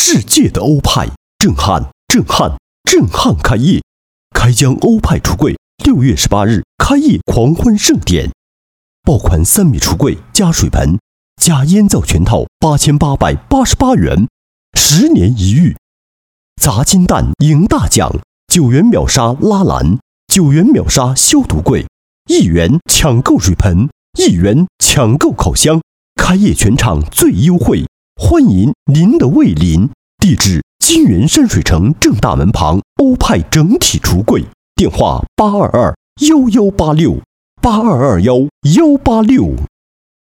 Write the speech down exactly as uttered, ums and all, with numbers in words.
世界的欧派，震撼震撼震撼开业！开江欧派橱柜六月十八日开业狂欢盛典，爆款三米橱柜加水盆加烟灶全套八千八百八十八元，十年一遇，砸金蛋赢大奖，九元秒杀拉篮，九元秒杀消毒柜，一元抢购水盆，一元抢购烤箱，开业全场最优惠，欢迎您的莅临。地址：金源山水城正大门旁欧派整体橱柜，电话八二二幺幺八六八二二幺幺八六。